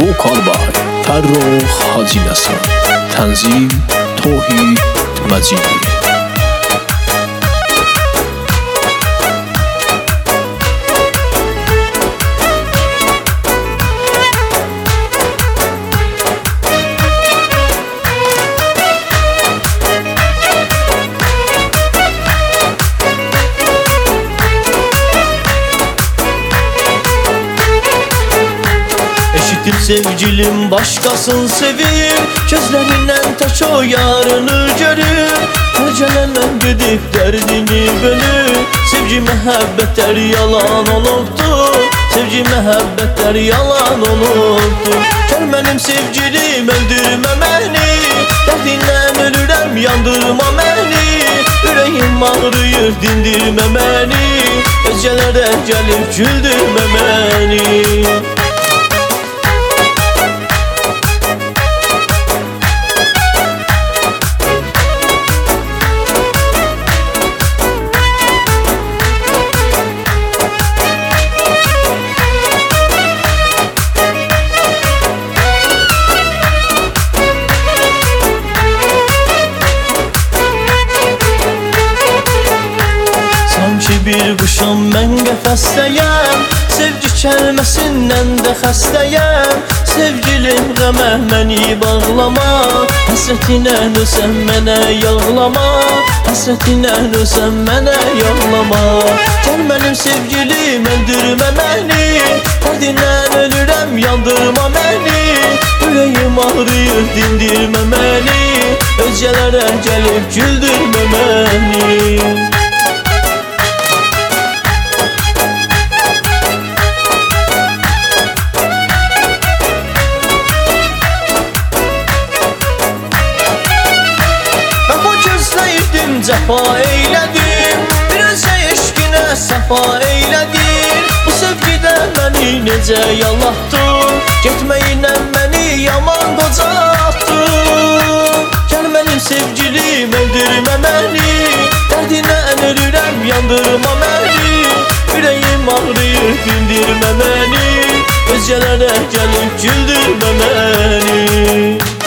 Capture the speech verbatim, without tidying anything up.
Vokal by Farrux Hacınasan. Tənzim Tohid Məcidi. Sevgilim başkasın sevir, gözlerinden taş o yarını görür. Gecelendən gedib dərdini bölür. Sevgi məhəbbətlər yalan olubdur, sevgi məhəbbətlər yalan olubdur. Gəl mənim sevgilim öldürmə məni, dərdindən ölürəm yandırma məni. Ürəyim ağrıyır dindirmə məni, özgələrə gəlib güldürmə məni. Bir quşam mən qəfəsdəyəm, sevgi kəlməsindən də xəstəyəm. Sevgilim qəmə məni bağlama, həsrətinə nösən mənə yağlama, həsrətinə nösən mənə yağlama. Gəl mənim sevgilim öldürmə məni, dərdindən ölürəm yandırma məni. Ürəyim ağrıyır dindirmə məni, özgələrə gəlib güldürmə məni. Cəfa eylədim, bir özə eşqinə səfa eylədim. Bu sevgidə məni necə yalatdın, getməyinə məni yaman qocatdın. Gəl mənim sevgilim öldürmə məni, dərdinən ölürəm yandırma məni. Ürəyim ağrıyır dindirmə məni, özgələrə gəlib güldürmə məni.